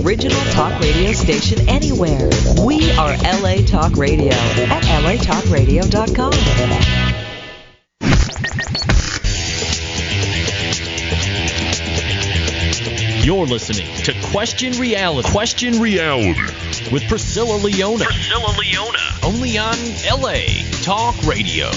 original talk radio station anywhere. We are LA Talk Radio at latalkradio.com. You're listening to Question Reality. Question Reality with Priscilla Leona. Priscilla Leona. Only on LA Talk Radio.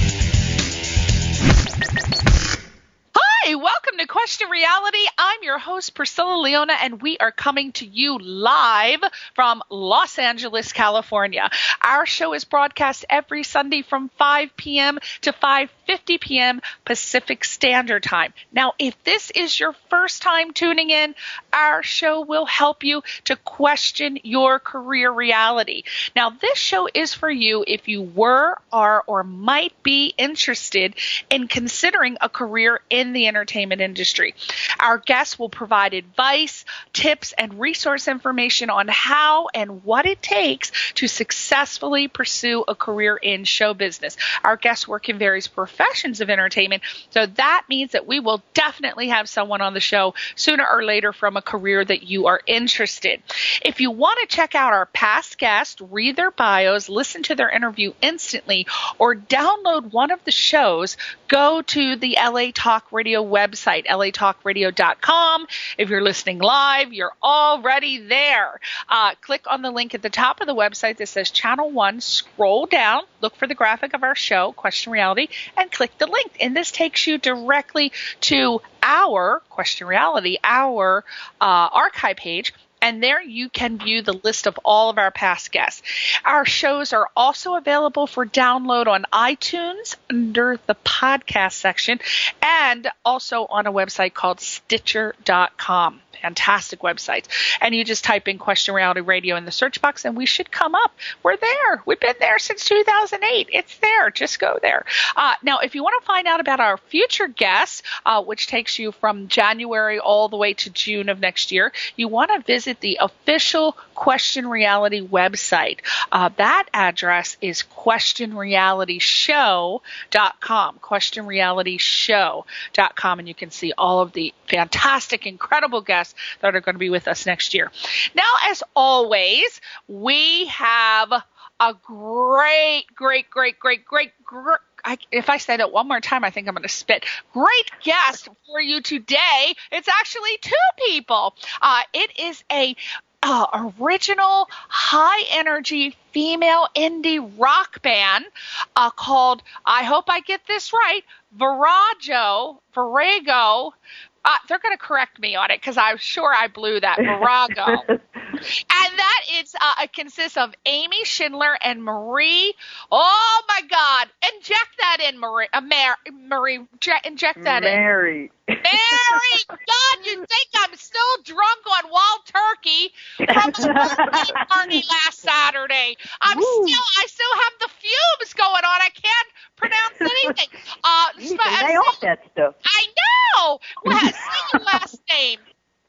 Hi, welcome to Question Reality. I'm your host, Priscilla Leona, and we are coming to you live from Los Angeles, California. Our show is broadcast every Sunday from 5 p.m. to 5:50 p.m. Pacific Standard Time. Now, if this is your first time tuning in, our show will help you to question your career reality. Now, this show is for you if you were, are, or might be interested in considering a career in the entertainment industry. Our guests will provide advice, tips, and resource information on how and what it takes to successfully pursue a career in show business. Our guests work in various professions of entertainment, so that means that we will definitely have someone on the show sooner or later from a career that you are interested. If you want to check out our past guests, read their bios, listen to their interview instantly, or download one of the shows, go to the LA Talk Radio website, latalkradio.com. If you're listening live, you're already there. Click on the link at the top of the website that says Channel 1, scroll down, look for the graphic of our show, Question Reality, and click the link. And this takes you directly to our Question Reality, our archive page. And there you can view the list of all of our past guests. Our shows are also available for download on iTunes under the podcast section and also on a website called Stitcher.com. Fantastic websites. And you just type in Question Reality Radio in the search box and we should come up. We're there. We've been there since 2008. It's there. Just go there. Now, if you want to find out about our future guests, which takes you from January all the way to June of next year, you want to visit the official Question Reality website. That address is questionrealityshow.com, questionrealityshow.com, and you can see all of the fantastic, incredible guests that are going to be with us next year. Now, as always, we have a great, if I say that one more time, I think I'm going to spit. Great guest for you today. It's actually two people. It is a original high-energy female indie rock band called, I hope I get this right, Virago. They're going to correct me on it because I'm sure I blew that. Virago. And that is it consists of Amy Schindler and Marie. Oh, my God. Inject that in, Marie. Marie, inject that Mary. in. Mary. God, you think I'm still drunk on wild turkey from the birthday party last Saturday. I still have the fumes going on. I can't pronounce anything. You can nail off that stuff. I know. Say your last name.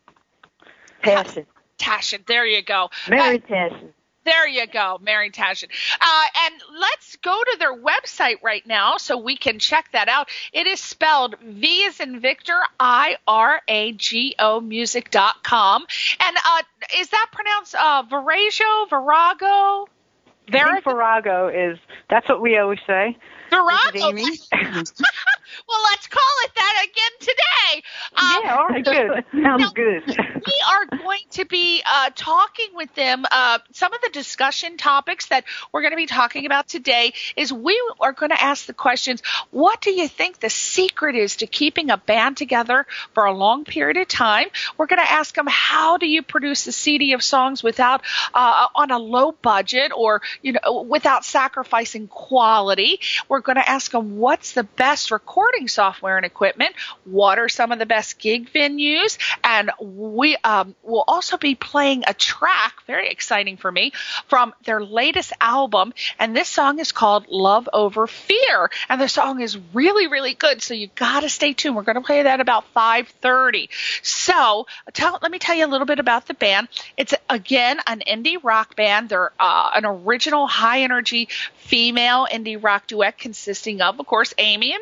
Tashin. There you go. Mary Tashin. There you go, Mary Tashin. And let's go to their website right now so we can check that out. It is spelled V as in Victor, IRAGO music.com. And is that pronounced Virago? I think Virago that's what we always say. Virago. Well, let's call it that again today. Yeah, all right, good. Sounds good. We are going to be talking with them. Some of the discussion topics that we're going to be talking about today is we are going to ask the questions, what do you think the secret is to keeping a band together for a long period of time? We're going to ask them, how do you produce a CD of songs without on a low budget or without sacrificing quality? We're going to ask them, what's the best recording software and equipment? What are some of the best gig venues? And we will also be playing a track, very exciting for me, from their latest album. And this song is called Love Over Fear. And the song is really, really good. So you got to stay tuned. We're going to play that about 5:30. So let me tell you a little bit about the band. It's, again, an indie rock band. They're an original high-energy female indie rock duet consisting of course, Amy and Mary.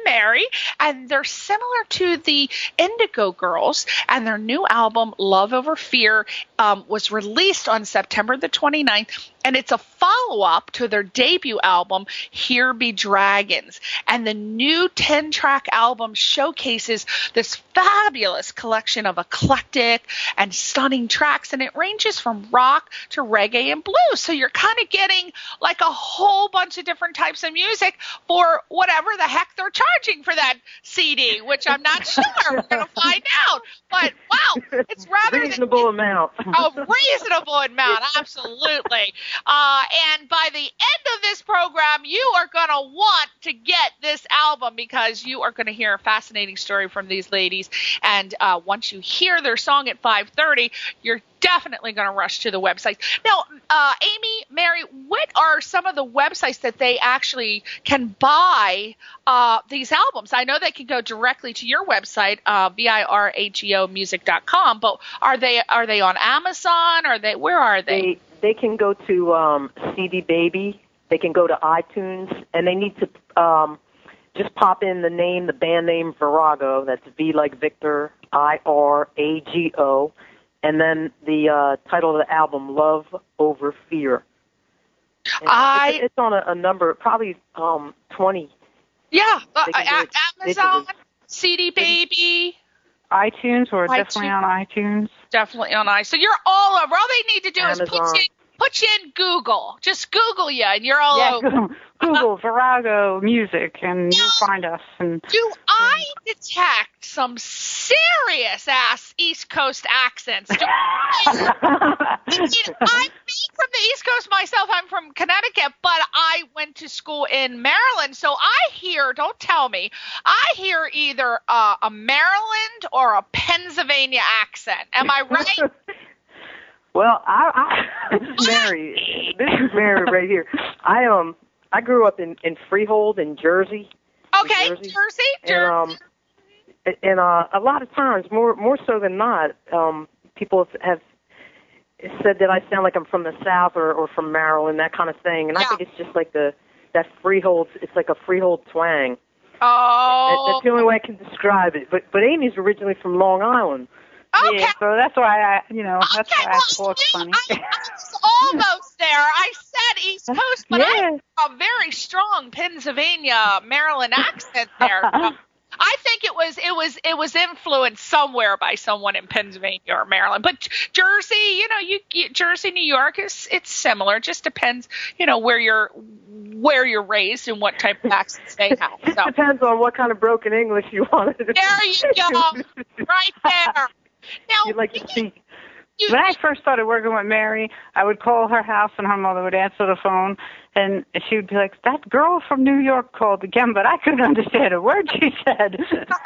and they're similar to the Indigo Girls, and their new album, Love Over Fear, was released on September the 29th, and it's a follow-up to their debut album, Here Be Dragons. And the new 10-track album showcases this fabulous collection of eclectic and stunning tracks, and it ranges from rock to reggae and blues. So you're kind of getting like a whole bunch of different types of music for whatever the heck they're charging for that CD, which I'm not sure. We're going to find out. But, wow, it's rather reasonable amount. A reasonable amount, absolutely. And by the end of this program, you are going to want to get this album because you are going to hear a fascinating story from these ladies. And once you hear their song at 5:30, you're definitely going to rush to the website. Now, Amy, Mary, what are some of the websites that they actually can buy these albums? I know they can go directly to your website, VIRAGEOmusic.com, but are they on Amazon? Where are they? They can go to CD Baby. They can go to iTunes, and they need to just pop in the band name Virago. That's V like Victor, IRAGO. And then the title of the album, Love Over Fear. It's on a number, probably 20. Yeah, Amazon, CD Baby. iTunes, or definitely on iTunes. Definitely on iTunes. So you're all over. All they need to do Amazon. is put you in Google. Just Google you, and you're all over. Google Virago Music, and you'll find us. And do I detect some serious-ass East Coast accents? I'm from the East Coast myself. I'm from Connecticut, but I went to school in Maryland, so I hear, don't tell me, I hear either a Maryland or a Pennsylvania accent. Am I right? Well, Mary, this is Mary right here. I grew up in Freehold in Jersey. Okay, Jersey. And a lot of times, more so than not, people have said that I sound like I'm from the South or from Maryland, that kind of thing. And I think it's just like that Freehold. It's like a Freehold twang. Oh, that's the only way I can describe it. But Amy's originally from Long Island. Okay. Yeah, so that's why I talk funny. I was almost there. I said East Coast, but I have a very strong Pennsylvania, Maryland accent there. So I think it was influenced somewhere by someone in Pennsylvania or Maryland. But Jersey, Jersey, New York it's similar. It just depends, where you're raised and what type of accents they have. It depends on what kind of broken English you want. There you go, right there. Now, you'd like to speak. When I first started working with Mary, I would call her house and her mother would answer the phone, and she would be like, "That girl from New York called again," but I couldn't understand a word she said.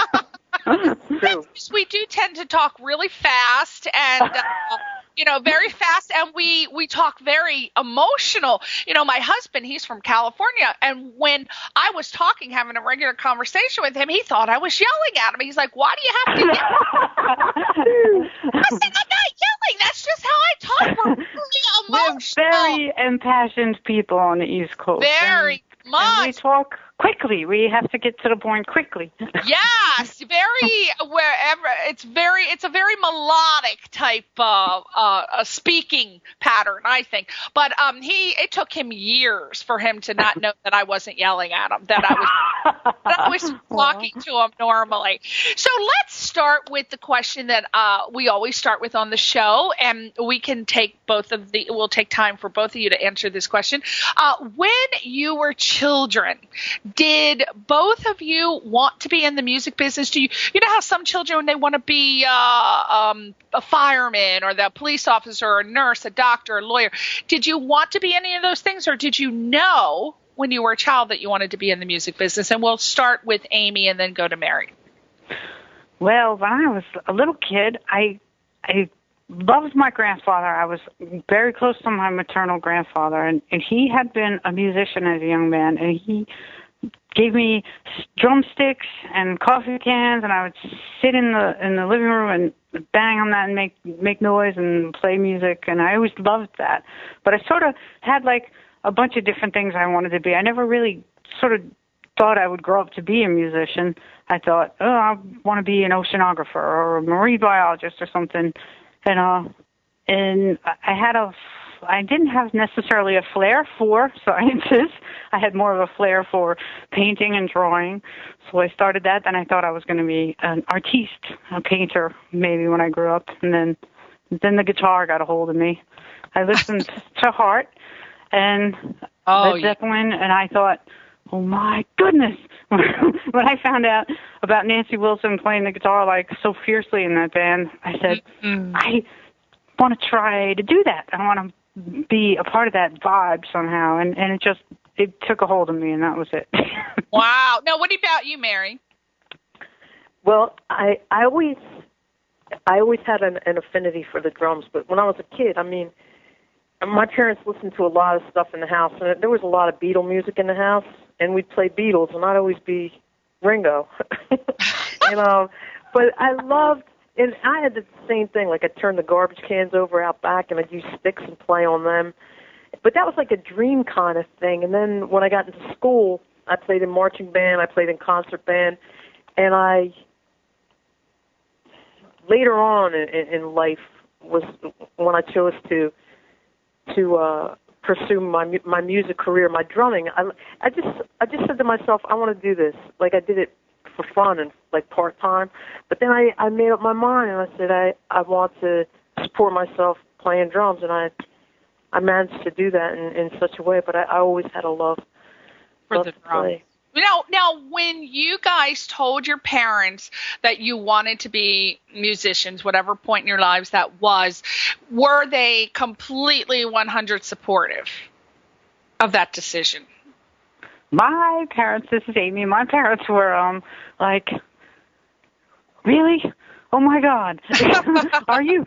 True. We do tend to talk really fast and very fast, and we talk very emotional. My husband, he's from California, and when I was having a regular conversation with him, he thought I was yelling at him. He's like, "Why do you have to yell?" I said, "I'm not yelling. That's just how I talk. We're really emotional." We're very impassioned people on the East Coast. Very much. And we talk quickly. We have to get to the point quickly. Yes, it's a very melodic type of a speaking pattern, I think. But it took him years for him to not know that I wasn't yelling at him, that I was talking to him normally. So let's start with the question that we always start with on the show, and we can take we'll take time for both of you to answer this question. When you were children, did both of you want to be in the music business? Do you know how some children, they want to be a fireman or the police officer or a nurse, a doctor, a lawyer? Did you want to be any of those things, or did you know when you were a child that you wanted to be in the music business? And we'll start with Amy and then go to Mary. Well, when I was a little kid, I loved my grandfather. I was very close to my maternal grandfather, and he had been a musician as a young man, and he gave me drumsticks and coffee cans, and I would sit in the living room and bang on that and make noise and play music, and I always loved that. But I sort of had like a bunch of different things I wanted to be. I never really sort of thought I would grow up to be a musician. I thought, oh, I want to be an oceanographer or a marine biologist or something. And I didn't have necessarily a flair for sciences. I had more of a flair for painting and drawing. So I started that. Then I thought I was going to be an artiste, a painter, maybe when I grew up. And then the guitar got a hold of me. I listened to Heart and Led Zeppelin, and I thought, oh my goodness! When I found out about Nancy Wilson playing the guitar like so fiercely in that band, I said, I want to try to do that. I want to be a part of that vibe somehow, and it took a hold of me, and that was it. Wow. Now, what about you, Mary? Well, I always had an affinity for the drums, but when I was a kid, I mean, my parents listened to a lot of stuff in the house, and there was a lot of Beatle music in the house, and we'd play Beatles, and I'd always be Ringo, you know. But I loved, and I had the same thing. Like, I'd turn the garbage cans over out back, and I'd use sticks and play on them. But that was like a dream kind of thing. And then when I got into school, I played in marching band, I played in concert band, and later on in life was when I chose to pursue my music career, my drumming. I just said to myself, I want to do this. Like, I did it for fun and like part-time. But then I made up my mind, and I said I want to support myself playing drums, and I managed to do that in such a way. But I always had a love for the drums. Now, when you guys told your parents that you wanted to be musicians, whatever point in your lives that was, were they completely 100% supportive of that decision? My parents, this is Amy, my parents were like, really? Oh my God. Are you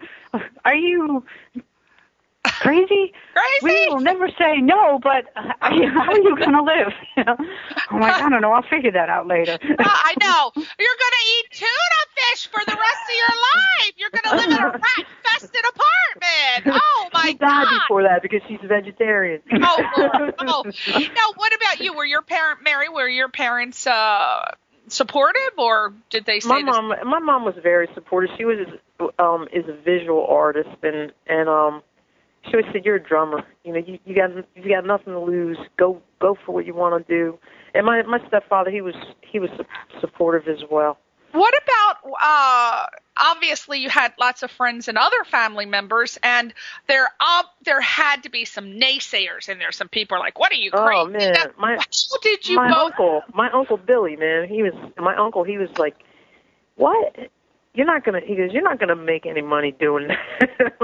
crazy? We will never say no, but how are you going to live? You know? I'm like, I don't know. I'll figure that out later. I know. You're going to eat tuna fish for the rest of your life. You're going to live in a rat-infested apartment. Oh, my God. She died before that because she's a vegetarian. Oh, Lord. Oh. Now, what about you? Were your parents supportive, or did they say my mom was very supportive. She was is a visual artist, and she always said, "You're a drummer. You know, you got nothing to lose. Go for what you want to do." And my stepfather, he was supportive as well. What about obviously you had lots of friends and other family members, and there had to be some naysayers in there. Some people are like, "What are you crazy?" Oh man, how did you? My uncle Billy, man, he was like, "What? You're not gonna make any money doing that.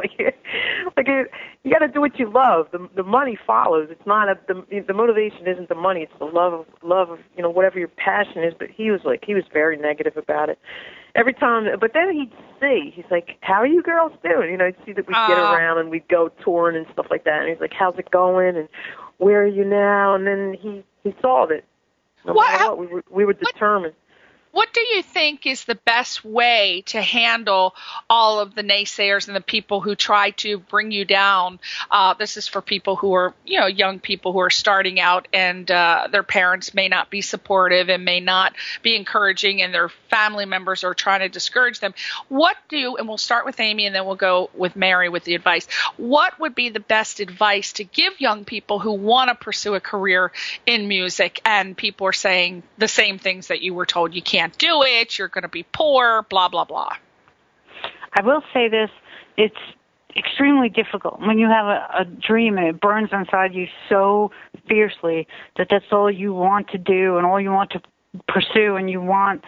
You got to do what you love. The money follows. It's not the motivation isn't the money. It's the love of whatever your passion is." But he was very negative about it every time. But then he's like, "How are you girls doing?" You know, I'd see that we'd get around and we'd go touring and stuff like that. And he's like, "How's it going? And where are you now?" And then he solved it. No matter what, we were determined. What do you think is the best way to handle all of the naysayers and the people who try to bring you down? This is for people who are, young people who are starting out, and their parents may not be supportive and may not be encouraging, and their family members are trying to discourage them. And we'll start with Amy, and then we'll go with Mary with the advice. What would be the best advice to give young people who want to pursue a career in music, and people are saying the same things that you were told? You can't do it, you're going to be poor, blah, blah, blah. I will say this, it's extremely difficult when you have a dream and it burns inside you so fiercely that that's all you want to do and all you want to pursue, and you want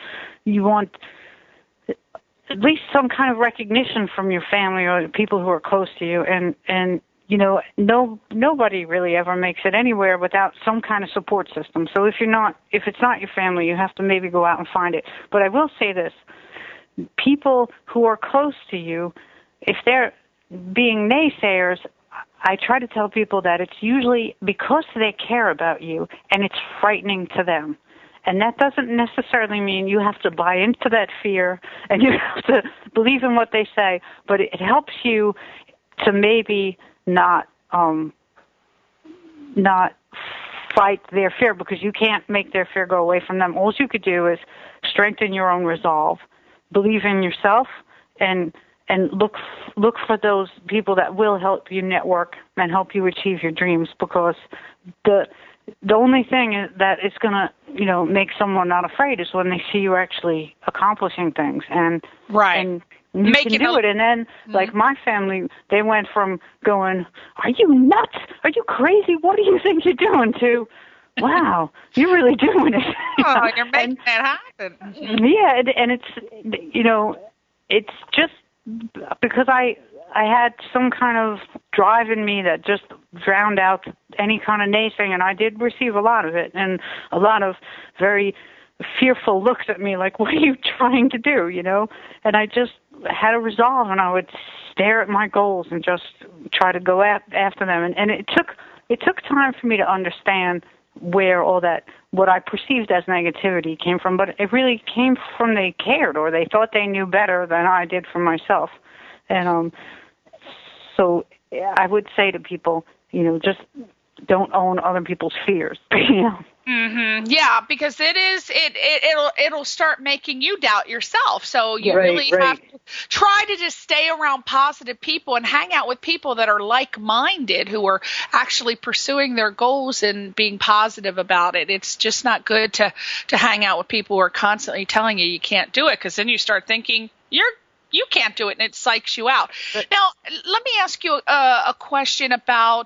at least some kind of recognition from your family or people who are close to you, and nobody really ever makes it anywhere without some kind of support system. So if it's not your family, you have to maybe go out and find it. But I will say this, people who are close to you, if they're being naysayers, I try to tell people that it's usually because they care about you and it's frightening to them. And that doesn't necessarily mean you have to buy into that fear and you have to believe in what they say, but it helps you to maybe not fight their fear, because you can't make their fear go away from them. All you could do is strengthen your own resolve, believe in yourself, and look for those people that will help you network and help you achieve your dreams, because the only thing is that it's going to, make someone not afraid is when they see you actually accomplishing things. And you can do it. And then, like my family, they went from going, "Are you nuts? Are you crazy? What do you think you're doing?" to, "Wow, you're really doing it." Oh, you're making it happen. Yeah, and it's, it's just because I had some kind of drive in me that just drowned out any kind of naysaying, and I did receive a lot of it, and a lot of very fearful looks at me like, "What are you trying to do?" And I just had a resolve, and I would stare at my goals and just try to go after them. And it took time for me to understand where all that, what I perceived as negativity came from, but it really came from they cared, or they thought they knew better than I did for myself. And so I would say to people, just don't own other people's fears. Mm-hmm. Yeah, because it'll start making you doubt yourself. So you really have to try to just stay around positive people and hang out with people that are like-minded, who are actually pursuing their goals and being positive about it. It's just not good to hang out with people who are constantly telling you can't do it, because then you start thinking you can't do it, and it psychs you out. Now, let me ask you a question about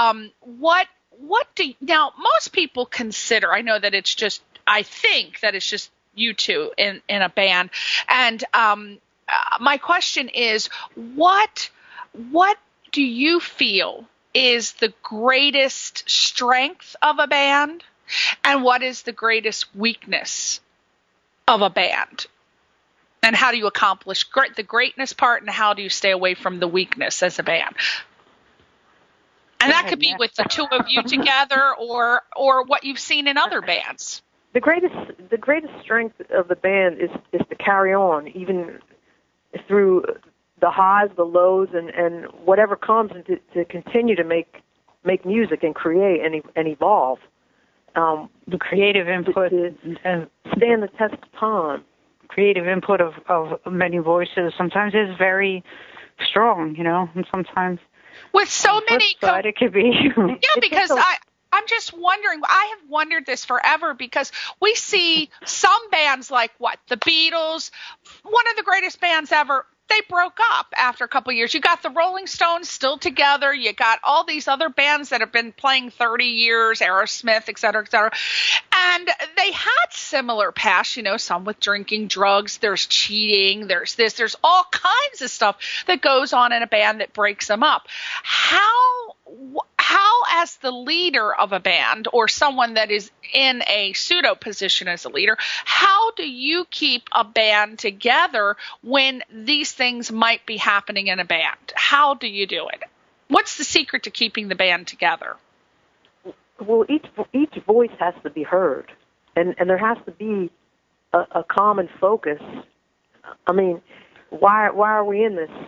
now most people consider, I know that I think that it's just you two in a band. And my question is, what do you feel is the greatest strength of a band, and what is the greatest weakness of a band? And how do you accomplish the greatness part, and how do you stay away from the weakness as a band? And that could be with the two of you together, or what you've seen in other bands. The greatest strength of the band is to carry on, even through the highs, the lows, and whatever comes, and to continue to make music and create and evolve. The creative input and stand the test of time. Creative input of many voices sometimes is very strong, and sometimes with so many. It could be. Yeah, because I'm just wondering. I have wondered this forever, because we see some bands like the Beatles, one of the greatest bands ever. They broke up after a couple of years. You got the Rolling Stones still together. You got all these other bands that have been playing 30 years, Aerosmith, et cetera, et cetera. And they had similar past, some with drinking, drugs, there's cheating, there's this, there's all kinds of stuff that goes on in a band that breaks them up. How as the leader of a band, or someone that is in a pseudo position as a leader, how do you keep a band together when these things might be happening in a band? How do you do it? What's the secret to keeping the band together? Well, each voice has to be heard, and there has to be a common focus. I mean, why are we in this?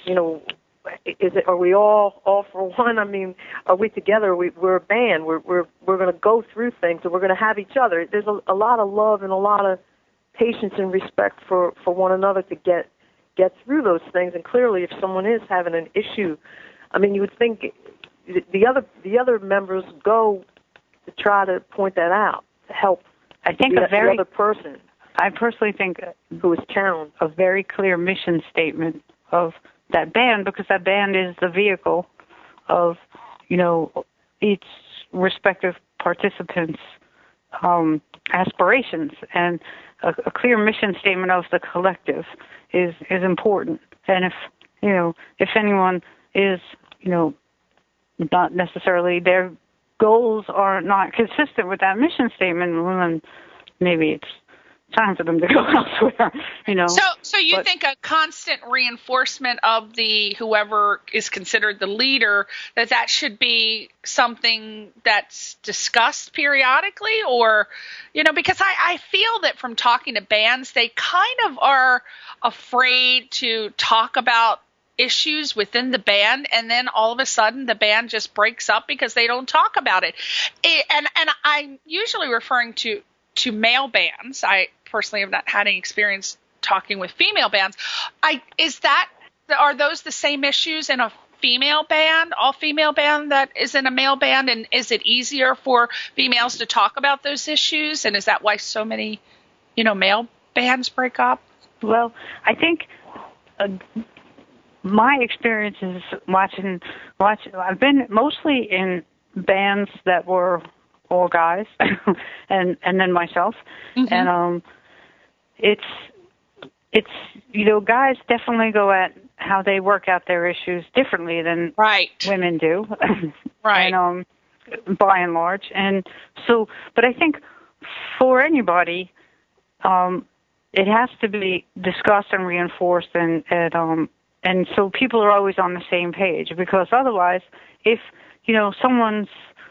Are we all for one? I mean, are we together? We're a band. We're going to go through things, and we're going to have each other. There's a lot of love and a lot of patience and respect for one another to get through those things. And clearly, if someone is having an issue, I mean, you would think the other members go to try to point that out, to help. I think the other person. I personally think who is challenged, a very clear mission statement of that band, because that band is the vehicle of, each respective participant's aspirations, and a clear mission statement of the collective is important. And if anyone is, not necessarily, their goals are not consistent with that mission statement, well, then maybe it's time for them to go elsewhere, So you think a constant reinforcement of the whoever is considered the leader, that should be something that's discussed periodically, or, because I feel that from talking to bands, they kind of are afraid to talk about issues within the band, and then all of a sudden the band just breaks up because they don't talk about it. And I'm usually referring to male bands. I personally have not had any experience talking with female bands. Are those the same issues in a female band, all female band that is in a male band? And is it easier for females to talk about those issues? And is that why so many, male bands break up? Well, I think my experience is watching. I've been mostly in bands that were all guys, and then myself, mm-hmm. and it's guys definitely go at how they work out their issues differently than women do, right? And by and large, and so, but I think for anybody, it has to be discussed and reinforced, and so people are always on the same page, because otherwise, if someone's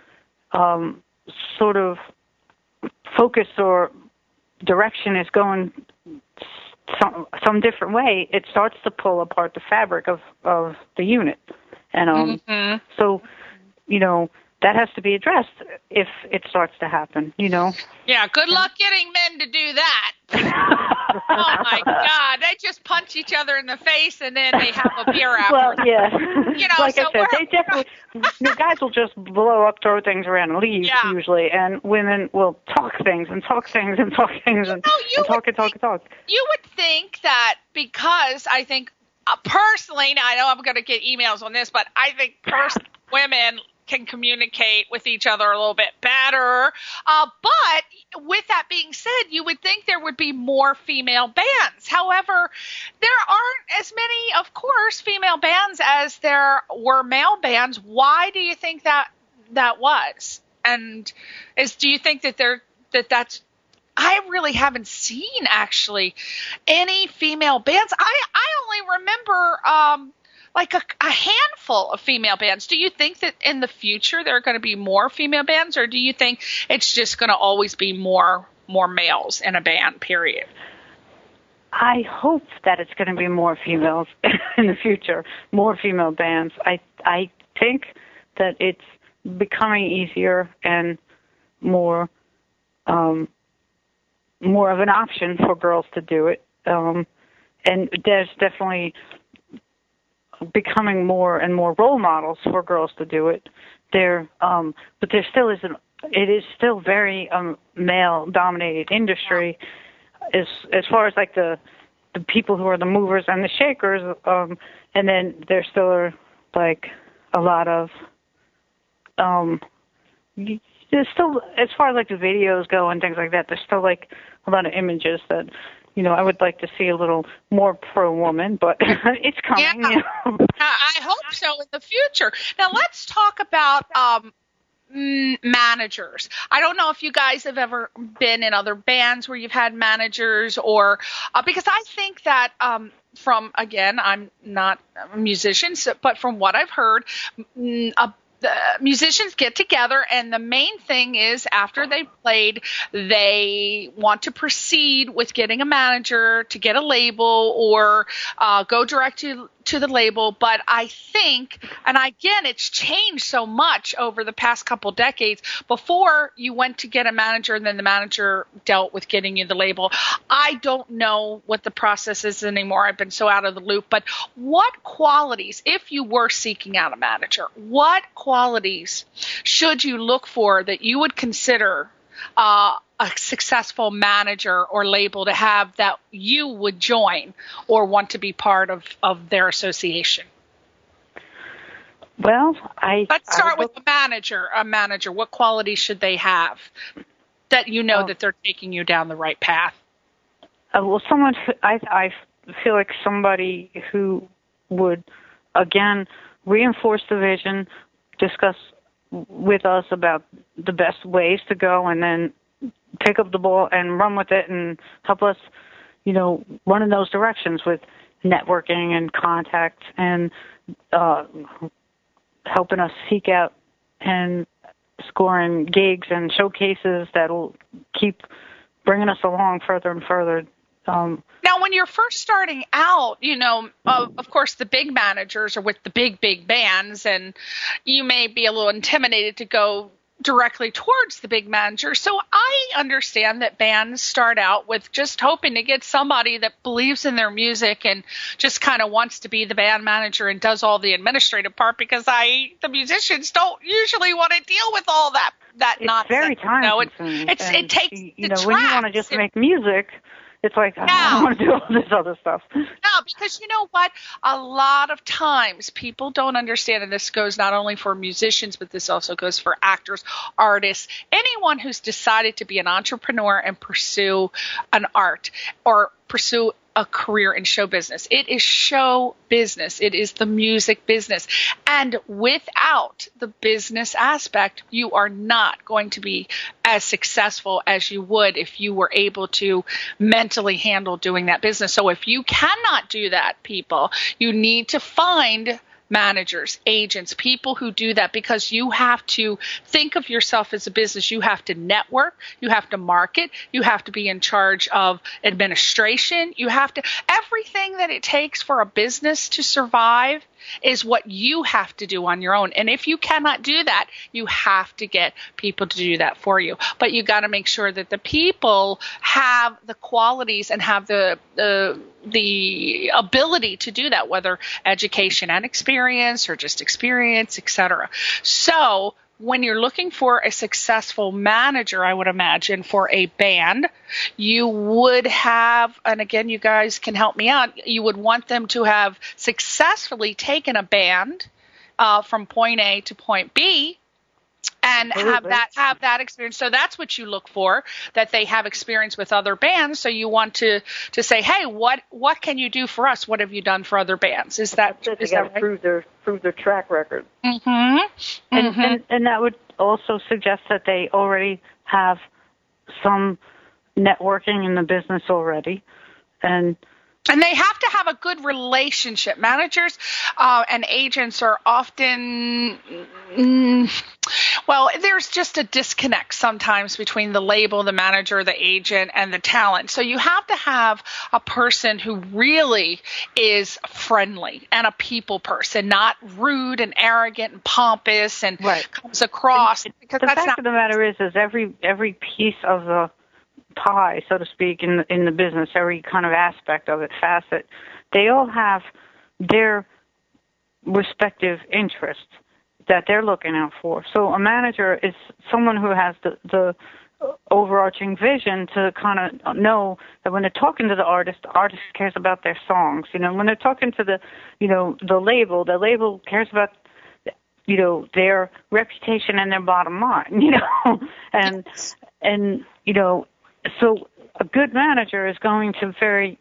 sort of focus or direction is going some different way, it starts to pull apart the fabric of the unit, and mm-hmm. so that has to be addressed if it starts to happen. Yeah. Good luck getting men to do that. Oh my God! They just punch each other in the face and then they have a beer afterwards. Well, yeah. Like I said, they definitely. Guys will just blow up, throw things around, and leave usually, and women will talk things and talk things and talk things and talk. You would think that, because I think personally, now I know I'm going to get emails on this, but I think women can communicate with each other a little bit better. But with that being said, you would think there would be more female bands. However, there aren't as many, of course, female bands as there were male bands. Why do you think that was? And do you think that's I really haven't seen actually any female bands. I only remember like a handful of female bands. Do you think that in the future there are going to be more female bands, or do you think it's just going to always be more males in a band, period? I hope that it's going to be more females in the future, more female bands. I think that it's becoming easier and more of an option for girls to do it. And there's definitely becoming more and more role models for girls to do it. But there still isn't. It is still very male-dominated industry, as far as like the people who are the movers and the shakers. And then there still are like a lot of there's still, as far as like the videos go and things like that, there's still like a lot of images that, I would like to see a little more pro-woman, but it's coming. Yeah. I hope so in the future. Now let's talk about managers. I don't know if you guys have ever been in other bands where you've had managers, or because I think that I'm not a musician, but from what I've heard, the musicians get together, and the main thing is after they've played, they want to proceed with getting a manager to get a label or go direct to the label. But I think, and again, it's changed so much over the past couple decades. Before, you went to get a manager, and then the manager dealt with getting you the label. I don't know what the process is anymore. I've been so out of the loop. But what qualities, if you were seeking out a manager, what qualities should you look for that you would consider a successful manager or label to have that you would join or want to be part of their association? Well, let's start with the manager. A manager, what qualities should they have that that they're taking you down the right path? Well, someone, I feel like somebody who would, again, reinforce the vision, discuss with us about the best ways to go, and then pick up the ball and run with it and help us, run in those directions with networking and contacts and helping us seek out and scoring gigs and showcases that'll keep bringing us along further and further Now, when you're first starting out, of course, the big managers are with the big bands, and you may be a little intimidated to go directly towards the big manager. So I understand that bands start out with just hoping to get somebody that believes in their music and just kind of wants to be the band manager and does all the administrative part, because the musicians don't usually want to deal with all that nonsense. It's very time consuming. It takes when you want to just make music, it's like, I don't want to do all this other stuff. No, because you know what? A lot of times people don't understand, and this goes not only for musicians, but this also goes for actors, artists, anyone who's decided to be an entrepreneur and pursue an art or pursue a career in show business. It is show business. It is the music business. And without the business aspect, you are not going to be as successful as you would if you were able to mentally handle doing that business. So if you cannot do that, people, you need to find managers, agents, people who do that, because you have to think of yourself as a business. You have to network, you have to market, you have to be in charge of administration. You have to, everything that it takes for a business to survive is what you have to do on your own. And if you cannot do that, you have to get people to do that for you. But you got to make sure that the people have the qualities and have the ability to do that, whether education and experience or just experience, etc. So when you're looking for a successful manager, I would imagine for a band, you would have, and again, you guys can help me out, you would want them to have successfully taken a band from point A to point B, and have that experience. So that's what you look for, that they have experience with other bands. So you want to say, hey, what can you do for us? What have you done for other bands? Is that right? Prove their track record. Mm-hmm. And that would also suggest that they already have some networking in the business already, and they have to have a good relationship. Managers and agents are often, there's just a disconnect sometimes between the label, the manager, the agent, and the talent. So you have to have a person who really is friendly and a people person, not rude and arrogant and pompous and comes across. Because the fact of the matter is every piece of the pie, so to speak, in the business, every kind of aspect of it, facet, they all have their respective interests that they're looking out for. So a manager is someone who has the overarching vision to kind of know that when they're talking to the artist cares about their songs. When they're talking to the label cares about their reputation and their bottom line. And so a good manager is going to very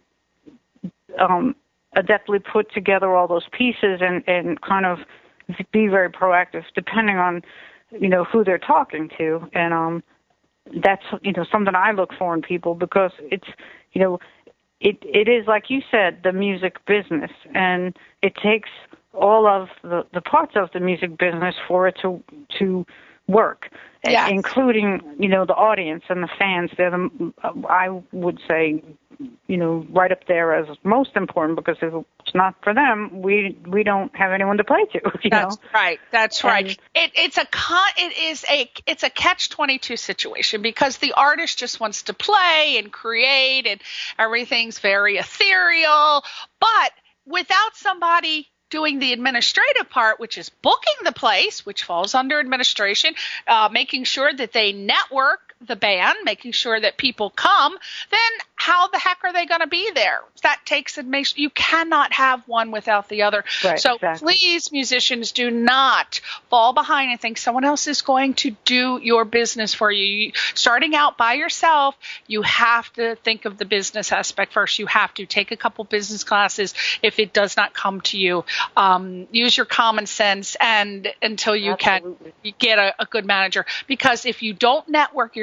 adeptly put together all those pieces and kind of be very proactive depending on, who they're talking to. And that's, something I look for in people, because it's, it is, like you said, the music business, and it takes all of the parts of the music business for it to work. Yes. Including, the audience and the fans. They're I would say, right up there as most important, because if it's not for them, we don't have anyone to play to. That's right. It's a catch-22 situation, because the artist just wants to play and create, and everything's very ethereal. But without somebody doing the administrative part, which is booking the place, which falls under administration, making sure that they network the band, making sure that people come, then how the heck are they going to be there? That takes admission. You cannot have one without the other. Right, so exactly. Please, musicians, do not fall behind and think someone else is going to do your business for you. Starting out by yourself, you have to think of the business aspect first. You have to take a couple business classes if it does not come to you. Use your common sense and until you Absolutely. can get a good manager. Because if you don't network yourself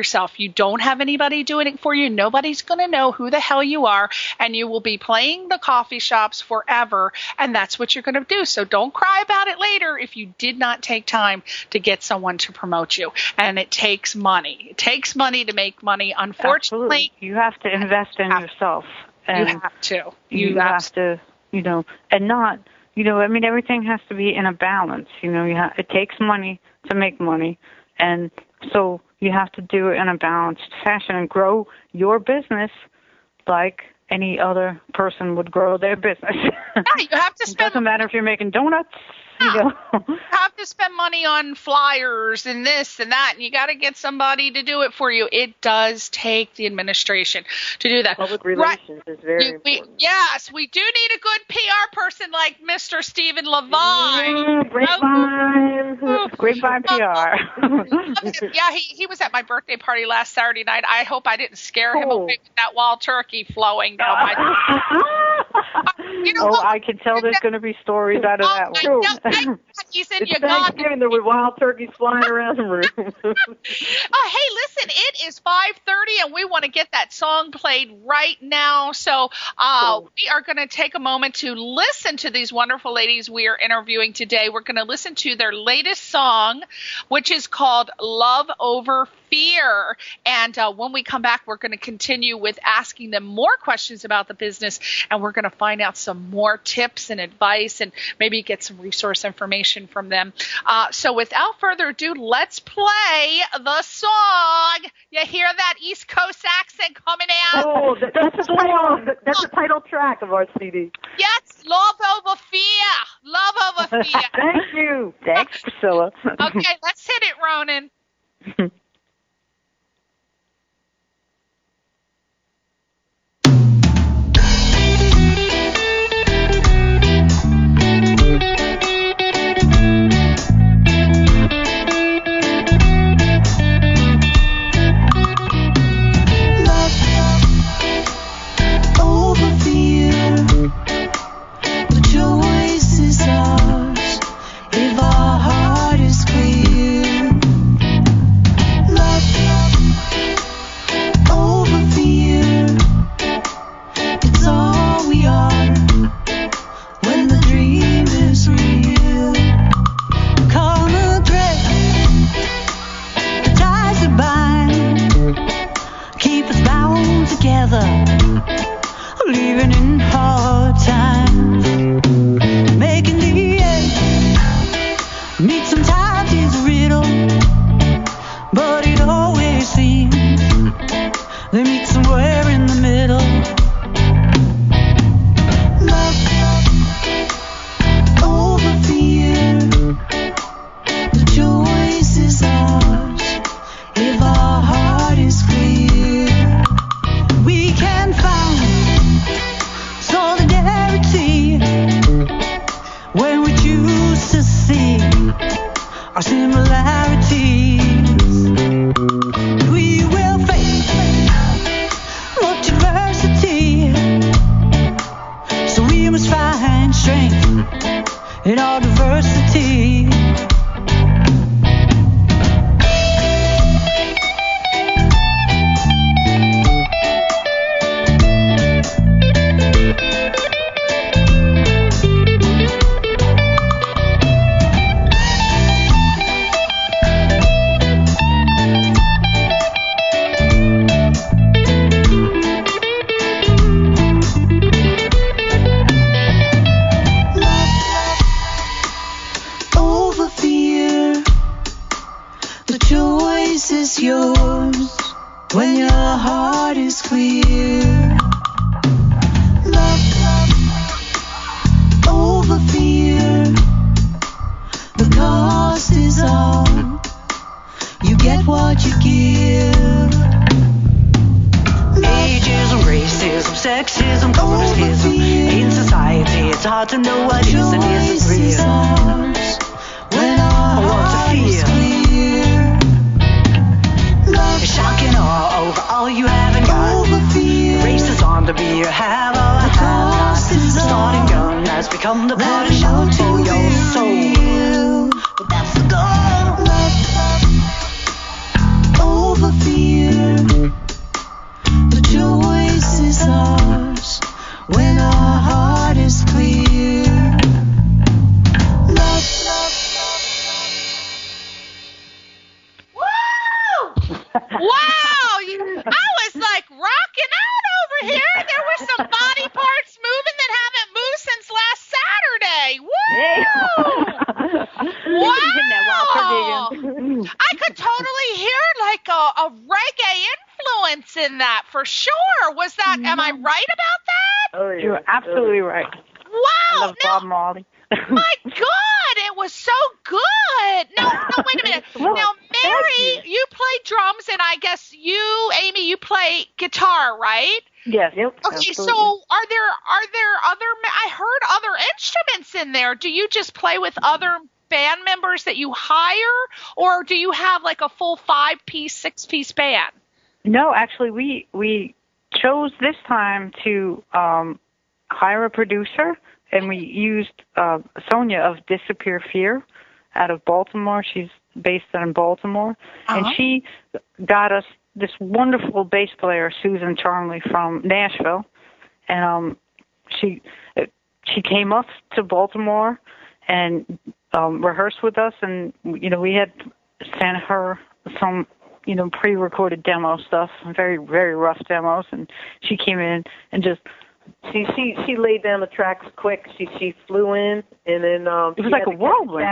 yourself. You don't have anybody doing it for you. Nobody's going to know who the hell you are, and you will be playing the coffee shops forever, and that's what you're going to do. So don't cry about it later if you did not take time to get someone to promote you. And it takes money. It takes money to make money. Unfortunately, absolutely. You have to invest in yourself. And you have to. You have to, and not, I mean, everything has to be in a balance. It takes money to make money. And so you have to do it in a balanced fashion and grow your business like any other person would grow their business. Yeah, you have to spend. It doesn't matter if you're making donuts. You have to spend money on flyers and this and that, and you got to get somebody to do it for you. It does take the administration to do that. Public relations is very important. Yes, we do need a good PR person like Mr. Stephen Levine. Grapevine PR. Yeah, he was at my birthday party last Saturday night. I hope I didn't scare him away with that wild turkey flowing down my. I can tell there's going to be stories out of that one. He's in it's Thanksgiving, there were wild turkeys flying around the room. Hey, listen, it is 5:30, and we want to get that song played right now. So we are going to take a moment to listen to these wonderful ladies we are interviewing today. We're going to listen to their latest song, which is called Love Over Fear. And when we come back, we're going to continue with asking them more questions about the business, and we're going to find out some more tips and advice and maybe get some resource information from them. So without further ado, let's play the song. You hear that East Coast accent coming out? Oh, that's the title track of our CD. Yes, Love Over Fear. Love Over Fear. Thank you. Thanks, Priscilla. Okay, let's hit it, Ronan. Over fear. I was like rocking out over here. There were some body parts moving that haven't moved since last Saturday. Woo! Wow! I could totally hear like a reggae influence in that for sure. Was that? Am I right about that? Oh, yeah. You're absolutely right. Wow! I love Bob Marley. My God, it was so good. No, wait a minute. Now, Mary, you play drums, and I guess you, Amy, you play guitar, right? Yes. Yep. Okay, Absolutely. so are there other? I heard other instruments in there. Do you just play with other band members that you hire, or do you have like a full 5-piece, 6-piece band? No, actually, we chose this time to hire a producer, and we used Sonia of Disappear Fear out of Baltimore. She's based in Baltimore, and she got us this wonderful bass player, Susan Charmley from Nashville, and she came up to Baltimore and rehearsed with us, and we had sent her some pre-recorded demo stuff, very, very rough demos, and she came in and just She laid down the tracks quick. She flew in, and then it was like a whirlwind.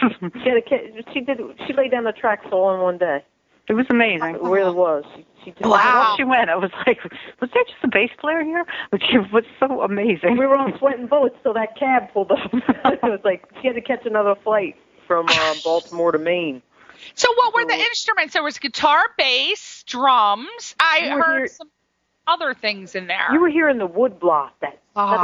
She laid down the tracks all in one day. It was amazing. It really was. She just, Wow. She went. I was like, was there just a bass player here? But she was so amazing. We were on sweating bullets till that cab pulled up. It was like she had to catch another flight from Baltimore to Maine. So what were the instruments? There was guitar, bass, drums. I heard some other things in there. You were hearing the wood block. That's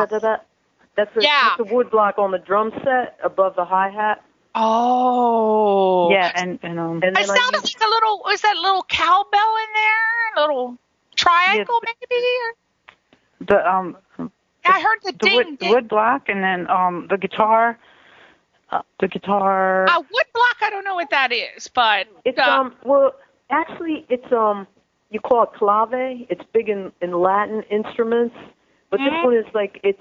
the wood block on the drum set above the hi-hat. Oh. Yeah, and It sounded like a little, was that a little cowbell in there? A little triangle maybe? the I heard the ding, ding. wood block, and then the guitar. Wood block, I don't know what that is, but it's well, actually it's you call it clave. It's big in Latin instruments, but this one is like it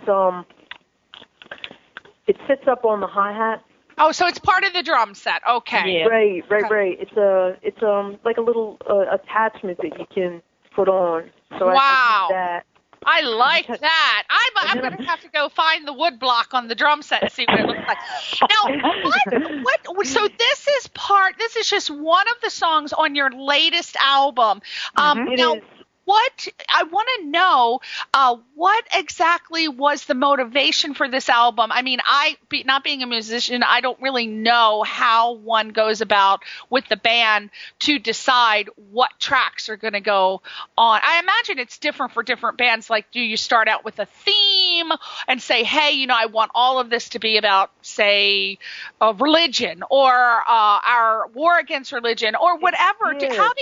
sits up on the hi-hat. Oh, so it's part of the drum set. Okay. Yeah. Right. It's like a little attachment that you can put on. So Wow. I use that. I like that. I'm going to have to go find the wood block on the drum set and see what it looks like. Now, what? So this is just one of the songs on your latest album. Now, what I want to know, what exactly was the motivation for this album? I mean, not being a musician, I don't really know how one goes about with the band to decide what tracks are going to go on. I imagine it's different for different bands. Like, do you start out with a theme and say, hey, I want all of this to be about, say, religion or our war against religion or whatever? How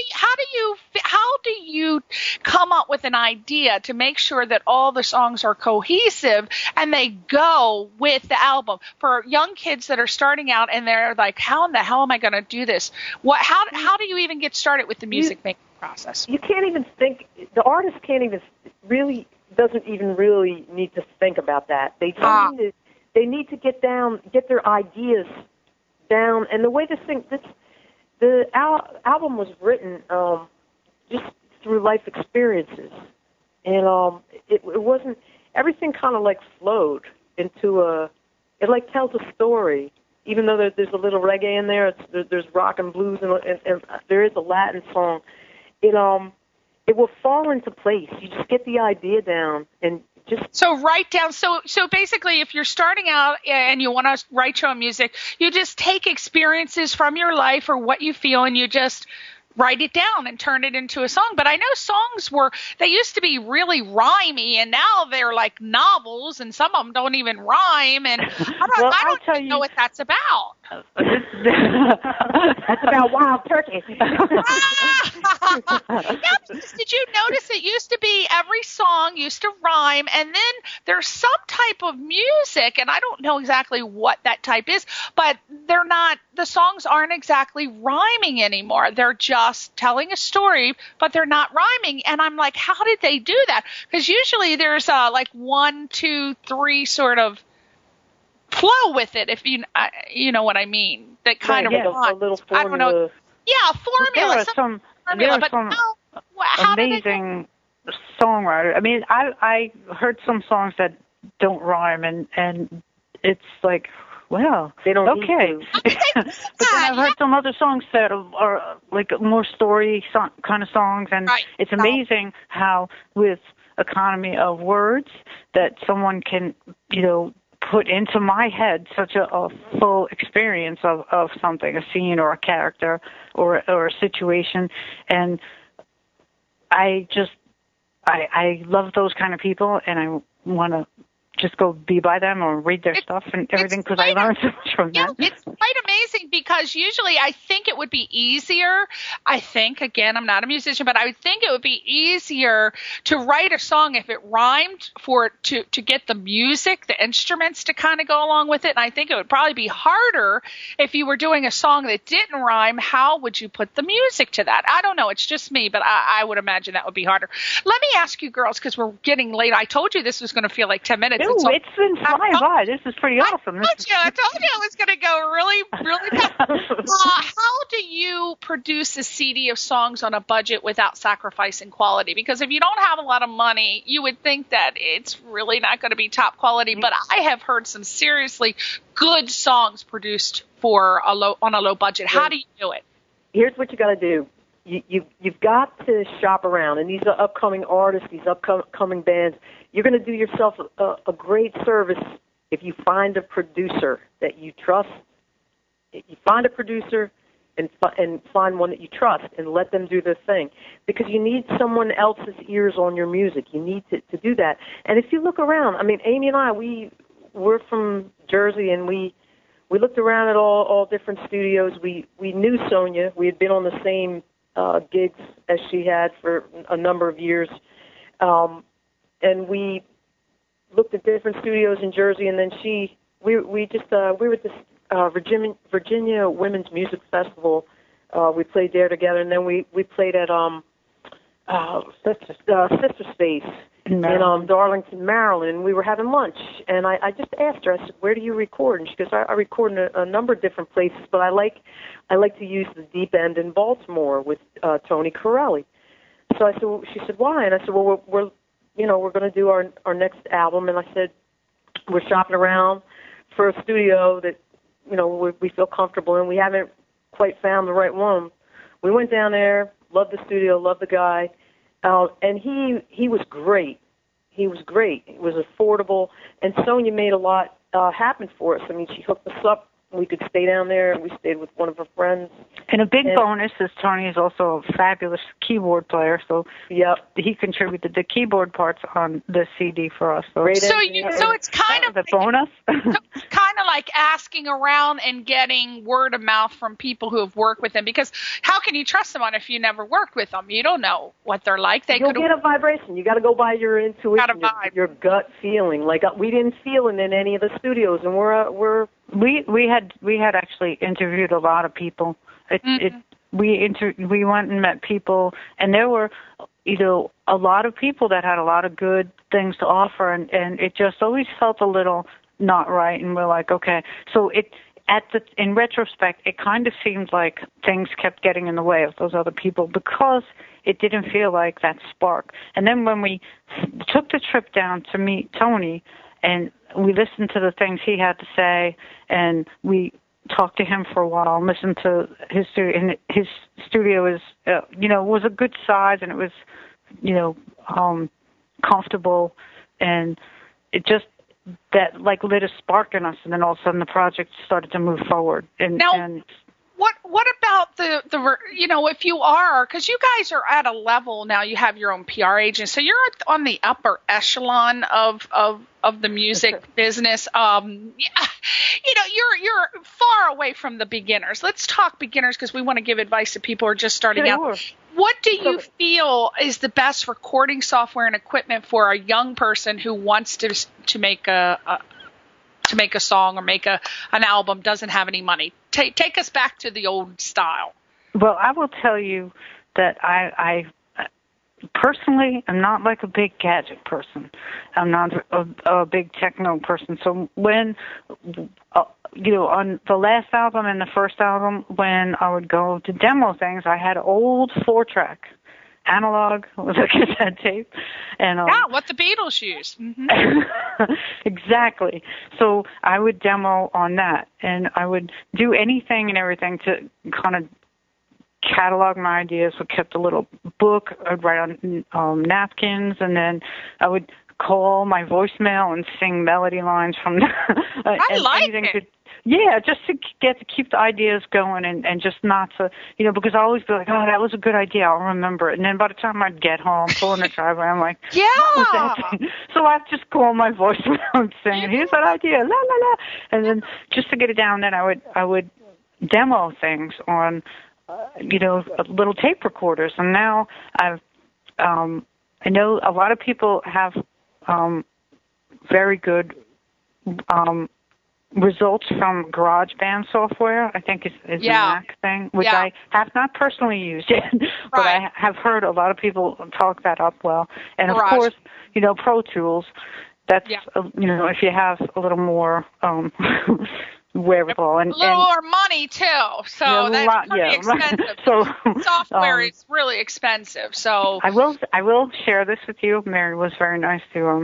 do you come up with an idea to make sure that all the songs are cohesive and they go with the album? For young kids that are starting out and they're like, how in the hell am I going to do this? How do you even get started with the music making process? You can't even think. The artist doesn't even really need to think about that. They need to get their ideas down. And the way the album was written, just through life experiences, and it wasn't, everything kind of like flowed into it like tells a story, even though there's a little reggae in there. There's rock and blues, and there is a Latin song. It will fall into place. You just get the idea down and so write down. So basically, if you're starting out and you want to write your own music, you just take experiences from your life or what you feel, and you just write it down and turn it into a song. But I know songs they used to be really rhymey, and now they're like novels, and some of them don't even rhyme, and I don't even know what that's about. That's about wild turkey. Yeah, because did you notice it used to be every song used to rhyme, and then there's some type of music, and I don't know exactly what that type is, but the songs aren't exactly rhyming anymore. They're just telling a story, but they're not rhyming. And I'm like, how did they do that? Because usually there's like 1, 2, 3 sort of flow with it, if you know what I mean. That kind of a little formula. I don't know. Yeah, formula. formula. there are But some how amazing songwriters. I mean, I heard some songs that don't rhyme, and it's like, well, They don't okay. need But then I've heard some other songs that are like more story kind of songs, and it's amazing how with economy of words that someone can, put into my head such a full experience of something, a scene or a character or a situation. And I love those kind of people, and I want to just go be by them or read their stuff and everything, because I learned so much from that. It's quite amazing, because usually I think it would be easier. Again, I'm not a musician, but I would think it would be easier to write a song if it rhymed, for it to get the music, the instruments to kind of go along with it. And I think it would probably be harder if you were doing a song that didn't rhyme. How would you put the music to that? I don't know. It's just me, but I would imagine that would be harder. Let me ask you girls, because we're getting late. I told you this was going to feel like 10 minutes. Ooh, it's been flying by. This is pretty awesome. I told you it was going to go really, really fast. How do you produce a CD of songs on a budget without sacrificing quality? Because if you don't have a lot of money, you would think that it's really not going to be top quality. But I have heard some seriously good songs produced on a low budget. How do you do it? Here's what you got to do. You've got to shop around, and these are upcoming artists, these upcoming bands. You're going to do yourself a great service if you find a producer that you trust. If you find a producer and find one that you trust and let them do their thing, because you need someone else's ears on your music. You need to do that. And if you look around, I mean, Amy and I, we're from Jersey, and we looked around at all different studios. We knew Sonia. We had been on the same gigs as she had for a number of years. And we looked at different studios in Jersey, and then we were at this Virginia Women's Music Festival. We played there together, and then we played at Sister Space in Darlington, Maryland, and we were having lunch. And I just asked her, I said, "Where do you record?" And she goes, "I record in a number of different places, but I like to use the Deep End in Baltimore with Tony Corelli." So she said, "Why?" And I said, "Well, we're going to do our next album." And I said, "We're shopping around for a studio that, we feel comfortable in. We haven't quite found the right one." We went down there, loved the studio, loved the guy, and he was great. He was great. It was affordable, and Sonia made a lot happen for us. I mean, she hooked us up. We could stay down there, and we stayed with one of her friends. And a big bonus is Tony is also a fabulous keyboard player, so he contributed the keyboard parts on the CD for us. So it's kind of a bonus. It's kind of like asking around and getting word of mouth from people who have worked with them, because how can you trust someone if you never worked with them? You don't know what they're like. You'll get a vibration. You got to go by your intuition, your gut feeling. Like we didn't feel it in any of the studios, and we had actually interviewed a lot of people. We went and met people, and there were a lot of people that had a lot of good things to offer, and it just always felt a little not right. And we're like, okay. So in retrospect, it kind of seemed like things kept getting in the way of those other people, because it didn't feel like that spark. And then when we took the trip down to meet Tony, and we listened to the things he had to say, and we talked to him for a while and listened to his studio. And his studio is, was a good size, and it was, comfortable, and it just lit a spark in us. And then all of a sudden, the project started to move forward. What about if you are, because you guys are at a level now, you have your own PR agent, so you're on the upper echelon of the music business. You're far away from the beginners. Let's talk beginners, because we want to give advice to people who are just starting out. What do you feel is the best recording software and equipment for a young person who wants to make a song or make an album, doesn't have any money? Take us back to the old style. Well, I will tell you that personally, I'm not like a big gadget person. I'm not a big techno person. So when, on the last album and the first album, when I would go to demo things, I had old 4-track analog with a cassette tape. And what the Beatles use. Mm-hmm. Exactly. So I would demo on that, and I would do anything and everything to kind of catalog my ideas. We kept a little book. I'd write on napkins, and then I would call my voicemail and sing melody lines from I like it. Just to keep the ideas going and just not to, because I always be like, oh, that was a good idea, I'll remember it. And then by the time I'd get home, pull in the driveway, I'm like, yeah. What was that? So I'd just call my voicemail and sing, here's that idea, la, la, la. And then just to get it down, then I would demo things on, little tape recorders. And now I know a lot of people have very good results from GarageBand software. I think is a Mac thing, which I have not personally used yet, but I have heard a lot of people talk that up well. And of course, Pro Tools. That's if you have a little more wherewithal and a little more money too. So that's pretty expensive. So software is really expensive. So I will share this with you. Mary was very nice to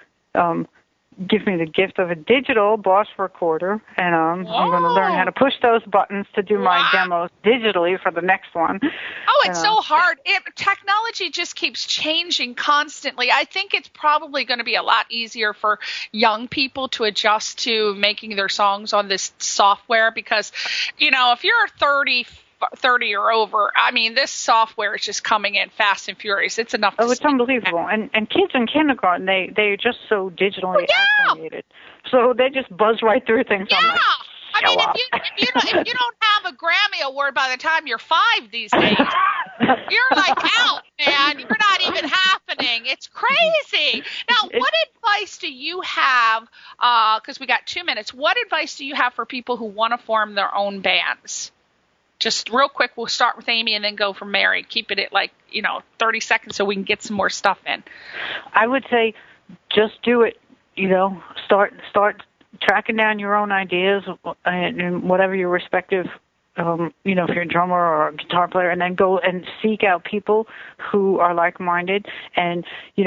give me the gift of a digital Boss recorder, and I'm going to learn how to push those buttons to do my demos digitally for the next one. Oh, it's so hard. Technology just keeps changing constantly. I think it's probably going to be a lot easier for young people to adjust to making their songs on this software because, if you're 30 or over, I mean, this software is just coming in fast and furious. It's enough. It's unbelievable. And kids in kindergarten, they're just so digitally acclimated. So they just buzz right through things. Yeah. I'm like, if you don't have a Grammy Award by the time you're 5 these days, you're like out, man. You're not even happening. It's crazy. Now, what advice do you have, because we got 2 minutes, what advice do you have for people who want to form their own bands? Just real quick, we'll start with Amy and then go from Mary. Keep it at 30 seconds so we can get some more stuff in. I would say just do it. Start tracking down your own ideas and whatever your respective, if you're a drummer or a guitar player, and then go and seek out people who are like-minded and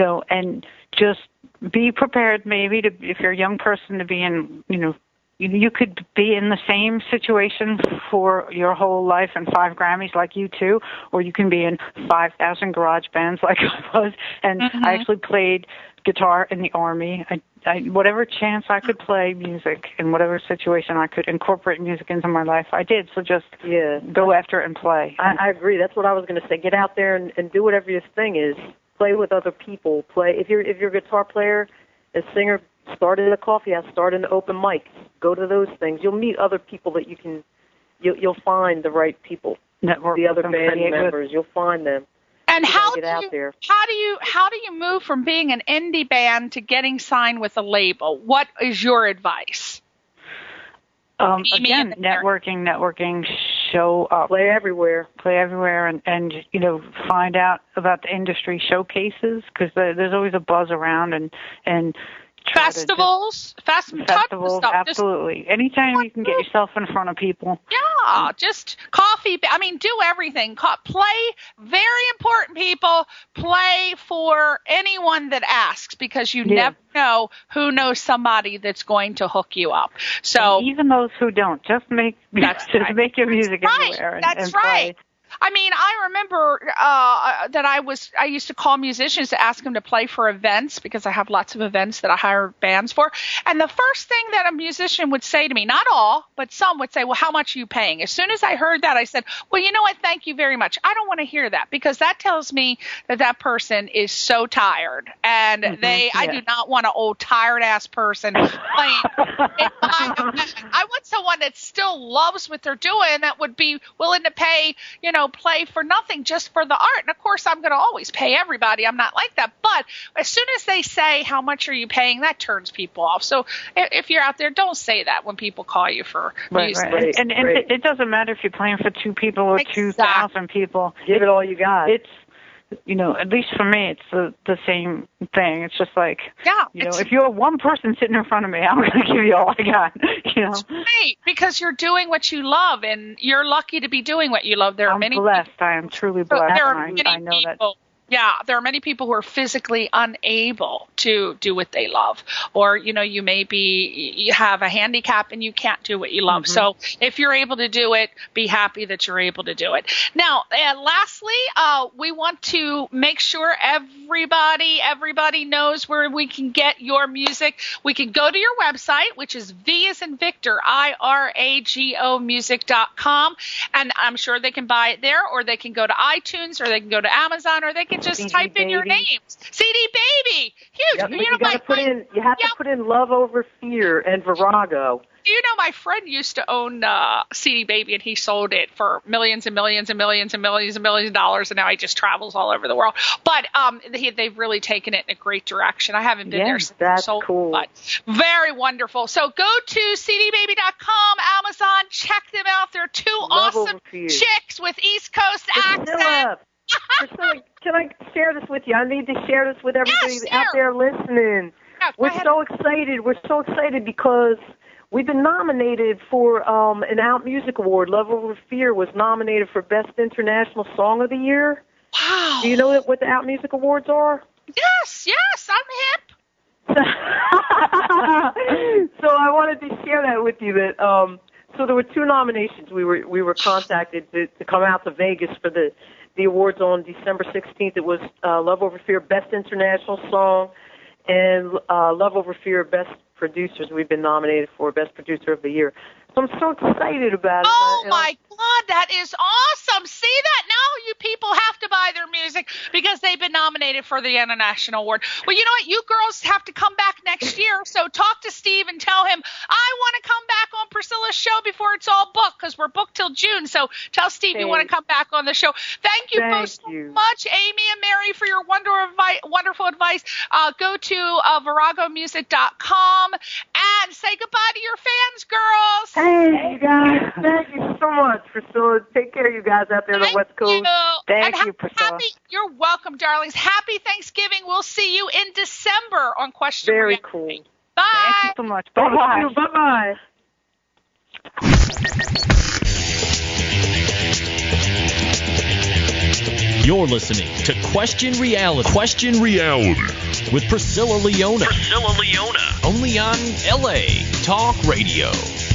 just be prepared maybe to, if you're a young person, to be in, you could be in the same situation for your whole life and 5 Grammys like you two, or you can be in 5,000 garage bands like I was. And I actually played guitar in the Army. I whatever chance I could play music in whatever situation I could incorporate music into my life, I did. So just go after it and play. I agree. That's what I was going to say. Get out there and do whatever your thing is. Play with other people. Play if you're a guitar player, a singer. Start in a coffee house, start in an open mic. Go to those things. You'll meet other people that you'll find the right people. Network the other band members, you'll find them. And how do you move from being an indie band to getting signed with a label? What is your advice? Again, networking, show up. Play everywhere, and find out about the industry showcases, because there's always a buzz around, and festivals, absolutely. Anytime you can get yourself in front of people. Yeah, just coffee. I mean, do everything. Play, very important, people. Play for anyone that asks, because you never know who knows somebody that's going to hook you up. So and even those who don't, just make your music everywhere. That's right. I mean, I remember that I used to call musicians to ask them to play for events, because I have lots of events that I hire bands for. And the first thing that a musician would say to me, not all, but some would say, well, how much are you paying? As soon as I heard that, I said, well, you know what? Thank you very much. I don't want to hear that, because that tells me that person is so tired. And I do not want an old tired ass person playing. I want someone that still loves what they're doing, that would be willing to pay, play for nothing, just for the art. And of course, I'm going to always pay everybody. I'm not like that. But as soon as they say, how much are you paying, that turns people off. So if you're out there, don't say that when people call you for music. Right. And it doesn't matter if you're playing for 2 people or 2,000 people. Give it all you got. at least for me, it's the same thing. It's just like, if you're one person sitting in front of me, I'm going to give you all I got. It's great because you're doing what you love, and you're lucky to be doing what you love. I'm blessed. I am truly blessed. I know people. Yeah, there are many people who are physically unable to do what they love, or you have a handicap and you can't do what you love. Mm-hmm. So if you're able to do it, be happy that you're able to do it. Now, lastly, we want to make sure everybody knows where we can get your music. We can go to your website, which is V as in Victor, IRAGO music.com, and I'm sure they can buy it there, or they can go to iTunes, or they can go to Amazon, or they can just CD type in Baby. your names. CD Baby. Huge. Yep, you have to put in Love Over Fear and Virago. Do you know my friend used to own CD Baby, and he sold it for millions and millions and millions and millions and millions of dollars, and now he just travels all over the world. But they've really taken it in a great direction. I haven't been there since that's sold, cool. But very wonderful. So go to cdbaby.com, Amazon, check them out. They're two awesome chicks with East Coast accents. Priscilla, can I share this with you? I need to share this with everybody out there listening. Yeah, We're so excited. We're so excited because we've been nominated for an Out Music Award. Love Over Fear was nominated for Best International Song of the Year. Wow. Do you know what the Out Music Awards are? Yes, I'm hip. So I wanted to share that with you. So there were two nominations. We were contacted to come out to Vegas for the awards on December 16th. It was Love Over Fear Best International Song and Love Over Fear Best Producers. We've been nominated for Best Producer of the Year. So I'm so excited about it. Oh, my God, that is awesome. See that? Now you people have to buy their music because they've been nominated for the International Award. Well, you know what? You girls have to come back next year, so talk to Steve and tell him, I want to come back on Priscilla's show before it's all booked, because we're booked till June. So tell Steve you want to come back on the show. Thank you both so much, Amy and Mary, for your wonderful advice. Go to viragomusic.com and say goodbye to your fans, girls. Hey, you guys. Thank you so much, Priscilla. Take care, you guys out there on the West Coast. Thank you, Priscilla. You're welcome, darlings. Happy Thanksgiving. We'll see you in December on Question Very Reality. cool. Bye. Thank you so much. Bye-bye. Bye-bye. You're listening to Question Reality. Question Reality with Priscilla Leona. Only on LA Talk Radio.